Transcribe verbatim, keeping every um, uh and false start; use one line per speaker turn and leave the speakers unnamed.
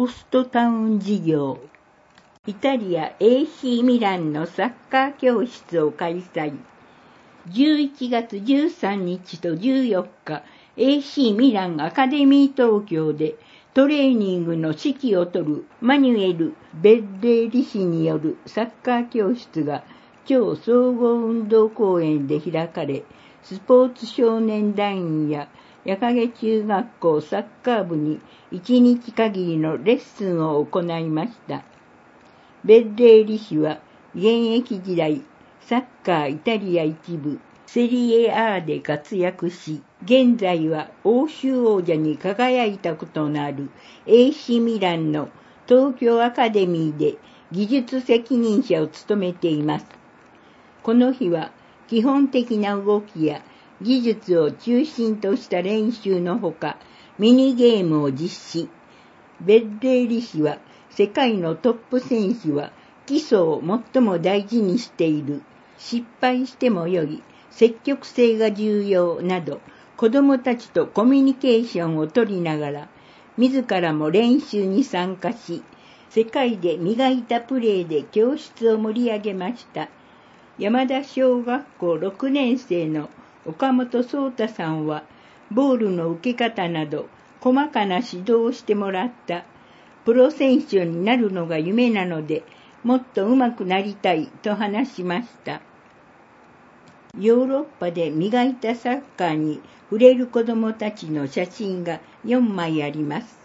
ホストタウン事業。イタリア エーシー ミランのサッカー教室を開催。じゅういちがつじゅうさんにちとじゅうよっか、エーシー ミランアカデミー東京でトレーニングの指揮を執るマニュエル・ベッレーリ氏によるサッカー教室が超総合運動公園で開かれ、スポーツ少年団員や矢影中学校サッカー部にいちにち限りのレッスンを行いました。ベッレーリ氏は現役時代、サッカーイタリア一部セリエ A で活躍し、現在は欧州王者に輝いたことのある エーシー ミランの東京アカデミーで技術責任者を務めています。この日は基本的な動きや技術を中心とした練習のほか、ミニゲームを実施。ベッレーリ氏は世界のトップ選手は基礎を最も大事にしている。失敗してもよい。積極性が重要など、子どもたちとコミュニケーションを取りながら、自らも練習に参加し、世界で磨いたプレーで教室を盛り上げました。山田小学校ろくねん生の岡本壮太さんは、ボールの受け方など、細かな指導をしてもらった。プロ選手になるのが夢なので、もっと上手くなりたいと話しました。ヨーロッパで磨いたサッカーに触れる子どもたちの写真がよんまいあります。